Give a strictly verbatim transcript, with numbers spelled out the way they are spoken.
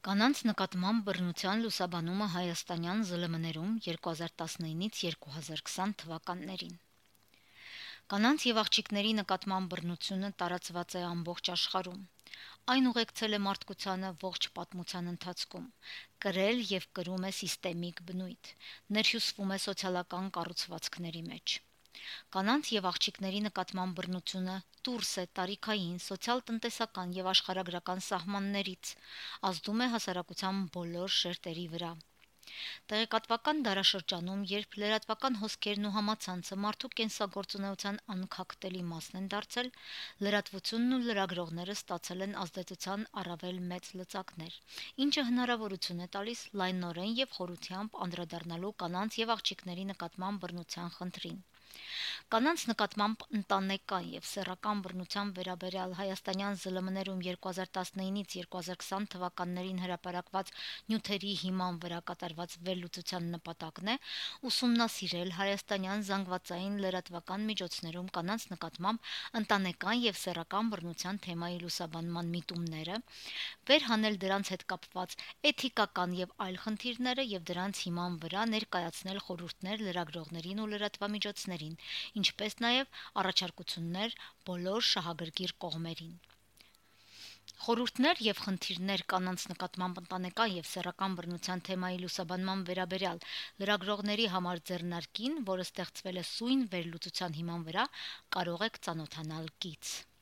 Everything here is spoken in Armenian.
Կանանց նկատմամբ բռնության լուսաբանումը հայաստանյան զլ մ ներում երկու հազար տասնինից երկու հազար քսան թվականներին։ Կանանց եւ աղջիկների նկատմամբ բռնությունը տարածված է ամբողջ աշխարհում։ Այն ուղեկցել է մարդկությանը ողջ պատմության ընթացքում, կրել եւ կրում է սիստեմիկ բնույթ, ներհյուսվում է սոցիալական կառուցվածքների մեջ։ Կանանց եւ աղջիկների նկատմամբ բռնությունը դուրս է տարիքային, սոցիալ-տնտեսական եւ աշխարհագրական սահմաններից, ազդում է հասարակության բոլոր շերտերի վրա։ Տեղեկատվական դարաշրջանում, երբ լրատվական հոսքերն ու համացանցը մարդու կենսագործունեության անքակտելի մասն են դարձել, լրատվությունն ու լրագրողները ստացել են ազդեցության առավել մեծ լծակներ, ինչը հնարավորություն է տալիս լայնորեն եւ խորությամբ անդրադառնալու կանանց եւ աղջիկների նկատմամբ բռնության խնդրին։ Կանանց նկատմամբ ընտանեկան եւ սեռական բռնության վերաբերյալ հայաստանյան զլ մ ներում երկու հազար տասնինից երկու հազար քսան թվականներին հրապարակված նյութերի հիման վրա կատարված վերլուծության նպատակն է ուսումնասիրել հայաստանյան զանգվածային լրատվական միջոցներում կանանց նկատմամբ ընտանեկան եւ սեռական բռնության թեմայի լուսաբանման միտումները, վերհանել դրանց հետ կապված էթիկական եւ այլ խնդիրները եւ դրանց հիման վրա ներկայացնել խորհուրդներ լրագրողներին ու լրատվամիջոցներին, ինչպես նաեւ առաջարկություններ բոլոր շահագրգիռ կողմերին։ Խորհուրդներ եւ խնդիրներ կանանց նկատմամբ ընտանեկան եւ սեռական բռնության թեմայի լուսաբանման վերաբերյալ լրագրողների համար ձեռնարկին, որը ստեղծվել է սույն վերլուծության հիման վրա, կարող եք ծանոթանալ կից։